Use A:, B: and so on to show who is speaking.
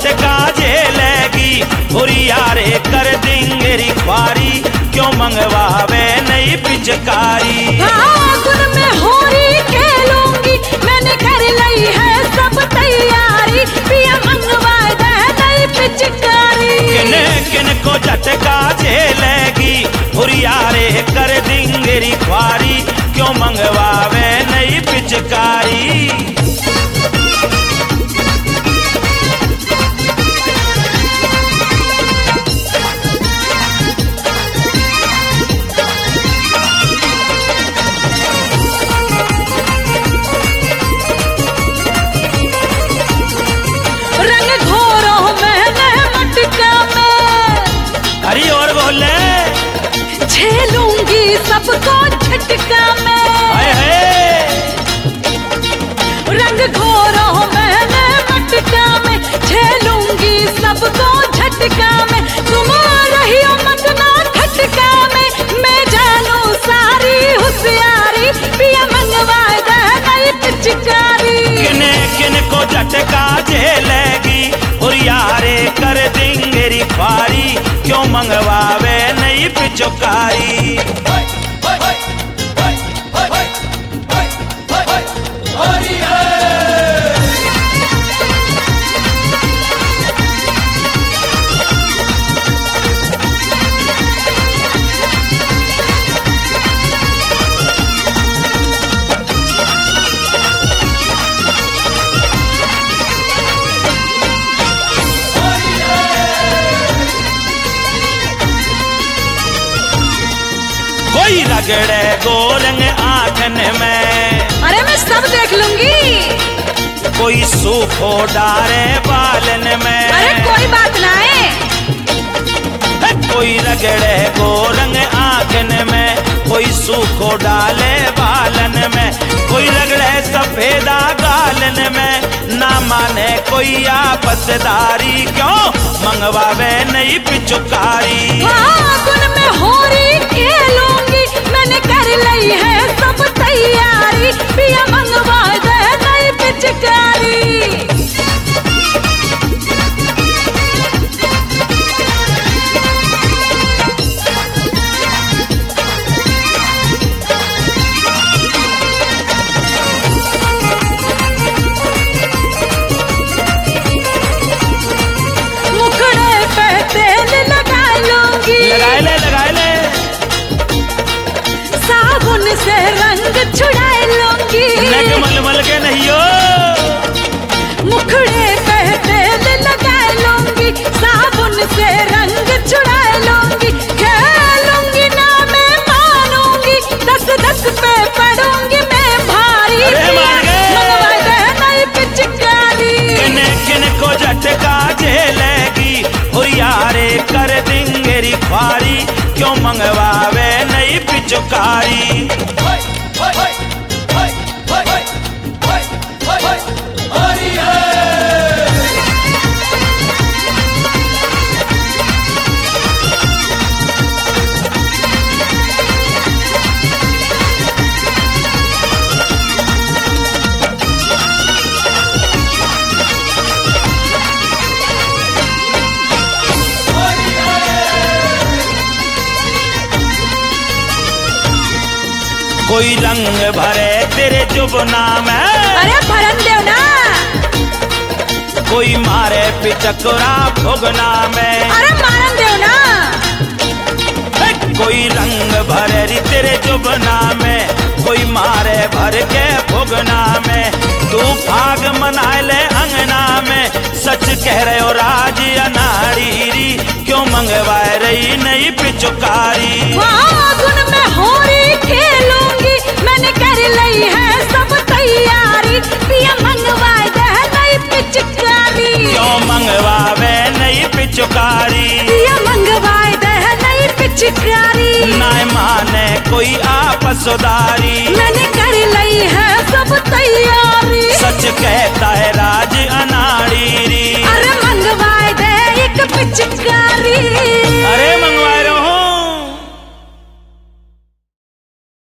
A: झटका झेलेगी, हुरियारे कर देंगे रिख्वारी, क्यों मंगवावे नई पिचकारी।
B: फागुन में होली खेलूंगी, मैंने कर ली है सब तैयारी, पिया मंगवाए दे नई पिचकारी।
A: किन को झटका झेलेगी, हुरियारे कर देंगे रिख्वारी, क्यों मंगवावे नई पिचकारी। अरे और बोले
B: झेलूंगी सबको झटका में,
A: हाय हाय।
B: रंग घोरों मैंने मटका में, झेलूंगी सबको झटका में, तुम रही हो मत ना खटका में, मैं जानू सारी होशियारी, पिया मंगवाए दे नई पिचकारी।
A: किन को झटका झेलेगी, हुरियारे कर देंगे रिख्वारी, क्यों मंगवावे नई पिचकारी। कोई रगड़े गोरंग आंखन में,
B: अरे मैं सब देख लूंगी।
A: कोई सूखो डारे बालन में,
B: अरे कोई बात ना है।
A: कोई रगड़े गोरंग आंखन में, कोई सूखो डाले बालन में, कोई रगड़े सफेदा गालन में, ना माने कोई आपसदारी, क्यों मंगवावे नई पिचकारी।
B: फागुन में होली खेलूंगी, मैंने कर ली है सब तैयारी, पिया मंगवा दे नई पिचकारी। मुखड़े पे तेल लगा लूंगी,
A: लगा ले
B: साबुन से रंग छुड़ा लूंगी,
A: नग मलमल के नहीं हो।
B: मुखड़े पे तेल लगा लूंगी, साबुन से रंग छुड़ा लूंगी, खेलूंगी ना मैं मानूंगी, 10-10 पे पड़ूंगी मैं भारी, मंगवा दे नई पिचकारी।
A: किन को झटका झेलेगी, हुरियारे कर देंगे रिख्वारी, क्यों मंगवावे नई पिचकारी। कोई रंग भरे तेरे जुबना में,
B: अरे भरन देव ना।
A: कोई मारे पिचकरा भुगना में,
B: अरे मारन देव ना।
A: कोई रंग भरे री तेरे जुबना में, कोई मारे भर के भुगना में, तू भाग मना ले अंगना में, सच कह रहे हो राज अनाड़ी, क्यों मंगवाए रही नई पिचकारी।
B: फागुन में होली खेलूंगी, मैंने कर ली है सब तैयारी, पिया मंगवाए दे नई पिचकारी।
A: क्यों मंगवावे नई पिचकारी,
B: पिया मंगवाए दे नई पिचकारी।
A: ना माने कोई आपसदारी,
B: मैंने कर ली है सब तैयारी,
A: सच कहता है राज अनाड़ी,